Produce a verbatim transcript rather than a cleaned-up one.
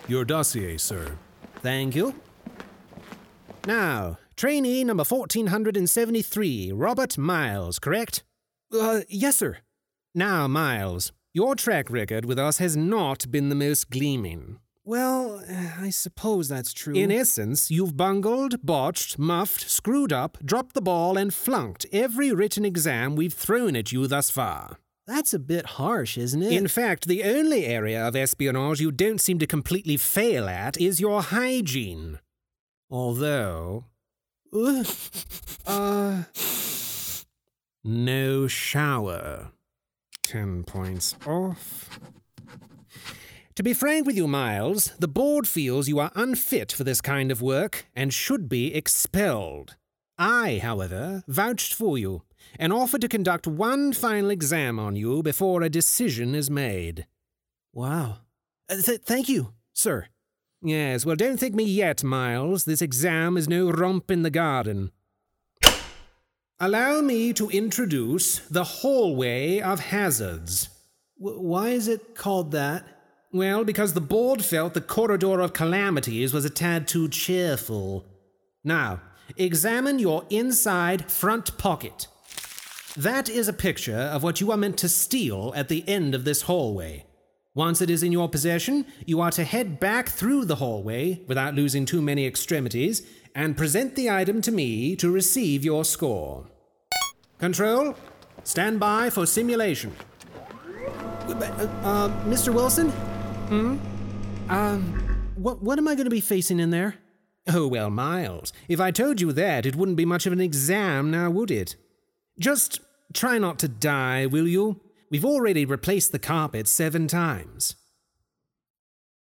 Your dossier, sir. Thank you. Now, trainee number fourteen seventy-three, Robert Miles, correct? Uh, yes, sir. Now, Miles, your track record with us has not been the most gleaming. Well, I suppose that's true. In essence, you've bungled, botched, muffed, screwed up, dropped the ball, and flunked every written exam we've thrown at you thus far. That's a bit harsh, isn't it? In fact, the only area of espionage you don't seem to completely fail at is your hygiene. Although... Uh... uh no shower. Ten points off. To be frank with you, Miles, the board feels you are unfit for this kind of work and should be expelled. I, however, vouched for you and offered to conduct one final exam on you before a decision is made. Wow. Uh, th- thank you, sir. Yes, well, don't think me yet, Miles. This exam is no romp in the garden. Allow me to introduce the Hallway of Hazards. W- why is it called that? Well, because the board felt the Corridor of Calamities was a tad too cheerful. Now, examine your inside front pocket. That is a picture of what you are meant to steal at the end of this hallway. Once it is in your possession, you are to head back through the hallway, without losing too many extremities, and present the item to me to receive your score. Control, stand by for simulation. Uh, uh, Mister Wilson? Hmm? Um, what, what am I going to be facing in there? Oh, well, Miles, if I told you that, it wouldn't be much of an exam now, would it? Just try not to die, will you? We've already replaced the carpet seven times.